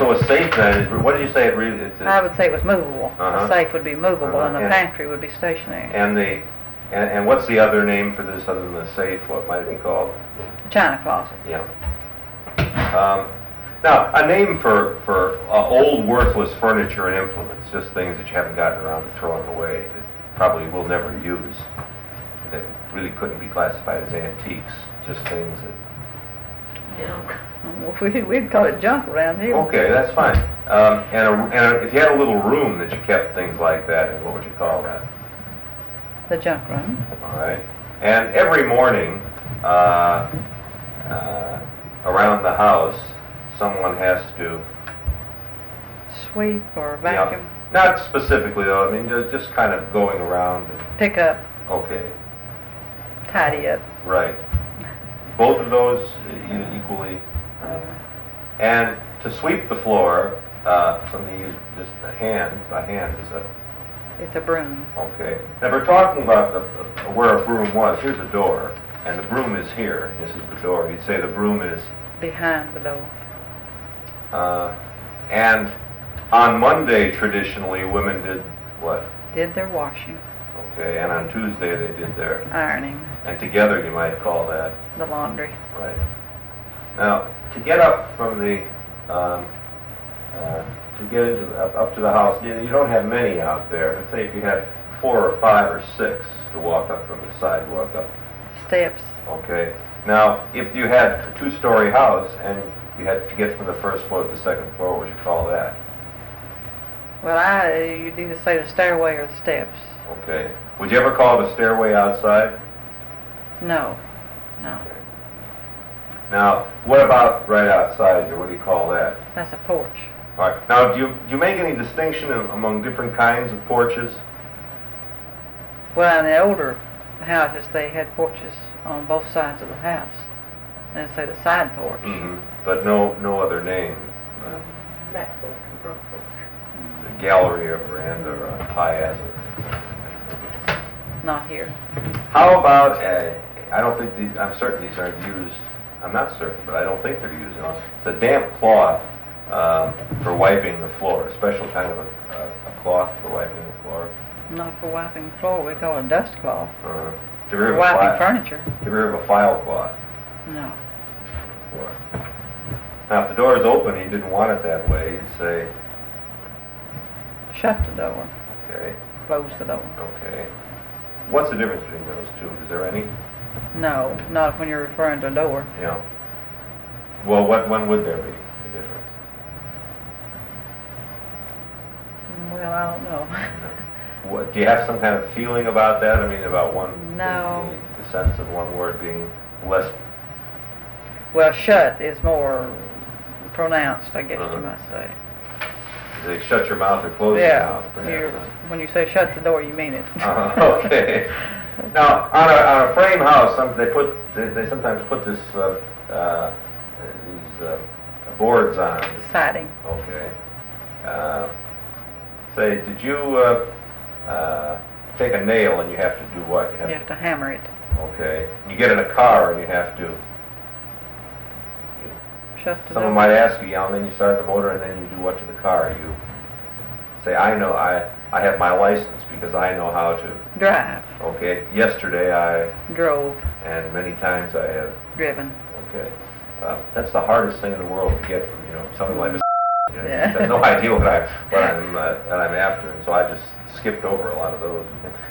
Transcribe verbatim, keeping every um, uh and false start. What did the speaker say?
So a safe then, is, what did you say it really, it's... I would say it was movable. Uh-huh. The safe would be movable, Uh-huh. and the And- pantry would be stationary. And the, and, and what's the other name for this other than the safe? What might it be called? The china closet. Yeah. Um, now, a name for, for uh, old worthless furniture and implements, just things that you haven't gotten around to throwing away, that probably will never use, that really couldn't be classified as antiques, just things that... Well, we- we'd call it junk around here. Okay, that's fine. Um, and, a, and a, if you had a little room that you kept things like that in, what would you call that? The junk room. All right. And every morning, uh, uh, around the house, someone has to... Sweep or you know, vacuum. not specifically, though. I mean, just, just kind of going around. And, Pick up, okay, tidy up. right. Both of those e- equally. Uh, and to sweep the floor, uh, something you use just a hand, by hand is a... It's a broom. Okay. Now, we're talking about the, the, where a broom was. Here's a door, and the broom is here. This is the door. You'd say the broom is... Behind the door. Uh, and on Monday, traditionally, women did what? Did their washing, Okay. And on Tuesday, they did their... ironing, And together, you might call that... the laundry. Right. Now, to get up from the... Um, uh, to get into, up, up to the house, you, you don't have many out there. Let's say if you had four or five or six to walk up from the sidewalk up. Steps. Okay. Now, if you had a two-story house and you had to get from the first floor to the second floor, what would you call that? Well, I, you'd either say the stairway or the steps. Okay. Would you ever call it a stairway outside? No, no. Now, what about right outside here? What do you call that? That's a porch. All right. Now, do you, do you make any distinction am- among different kinds of porches? Well, in the older houses, they had porches on both sides of the house. And say the side porch. Mm-hmm. But no, no other name. Uh, Back porch, front porch. a gallery or veranda or a piazza. Not here. How about, uh, I don't think these, I'm certain these aren't used, I'm not certain, but I don't think they're used. You know, it's a damp cloth um, for wiping the floor, a special kind of a, a, a cloth for wiping the floor. Not for wiping the floor. We call it a dust cloth. Uh, For to wiping furniture. Get rid of a file cloth. No. Floor. Now, if the door is open and you didn't want it that way, you'd say, Shut the door. okay, Close the door. okay. What's the difference between those two? Is there any? No, not when you're referring to a door. Yeah. Well, what when would there be the difference? Well, I don't know. What, do you have some kind of feeling about that? I mean, about one, No. the, the sense of one word being less. Well, shut is more pronounced, I guess Uh-huh. you might say. They shut your mouth or close your Yeah, mouth. perhaps. you're, when you say shut the door, you mean it. Uh, okay. Now, on a, on a frame house, some, they put they, they sometimes put this uh, uh, these uh, boards on. Siding. Okay. Uh, say, did you uh, uh, take a nail and you have to do what? You have to hammer it. Okay. You get in a car and you have to. Shut the Someone door. might ask you, yeah, and then you start the motor and then you do what to the car? You say, I know, I I have my license because I know how to. Drive. Okay. Yesterday I, Drove. and many times I have. Driven. Okay. Uh, that's the hardest thing in the world to get from, you know, something like this. You know, Yeah. you have no idea what I what I'm uh, that I'm after, and so I just skipped over a lot of those.